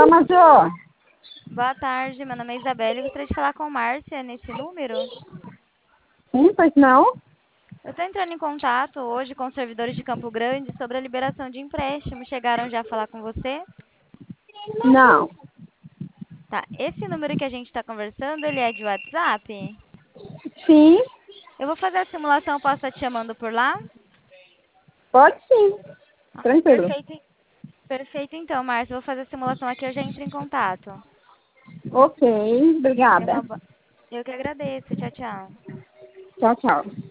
Fala, Major. Boa tarde, meu nome é Isabela e gostaria de falar com Márcia nesse número. Sim, pois não? Eu estou entrando em contato hoje com os servidores de Campo Grande sobre a liberação de empréstimo. Chegaram já a falar com você? Não. Tá, esse número que a gente está conversando, ele é de WhatsApp? Sim, Eu vou fazer a simulação, posso estar te chamando por lá? pode sim. Ah, Tranquilo. perfeito. Perfeito então, Márcia. Eu vou fazer a simulação aqui, eu já entro em contato. Ok, Tenha uma obrigada. boa... Eu que agradeço. Tchau, tchau. Tchau, tchau.